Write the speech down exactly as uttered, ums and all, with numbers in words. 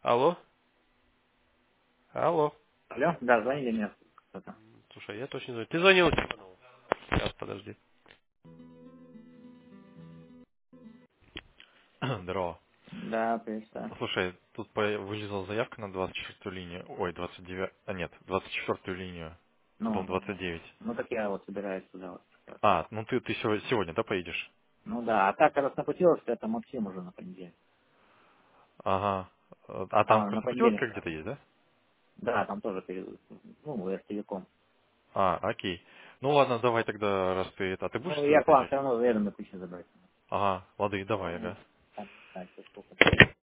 Алло? Алло? Алло, да, звонили мне кто-то. Слушай, я точно не звоню. Ты звонил? Сейчас, подожди. Здорово. Да, приветствую. Слушай, тут по- вылезла заявка на двадцать четвёртую линию. Ой, двадцать девятую. А нет, двадцать четвёртую линию. Ну, Дом ну, двадцать ну. девять. Ну, так я вот собираюсь туда вот. А, ну ты, ты сего- сегодня, да, поедешь? Ну да, а так, когда напутилась, что это Максим уже на понедельник. Ага. А там А, на какая-то понедельник. путевка где-то есть, да? Да, там тоже перед, ну, эртелеком. А, окей. Ну ладно, давай тогда, раз ты это. А ты будешь Ну, туда я к вам приезжать? все равно заеду на тысячу забрать. Ага, лады, давай, Ну, ага. там, так, сколько.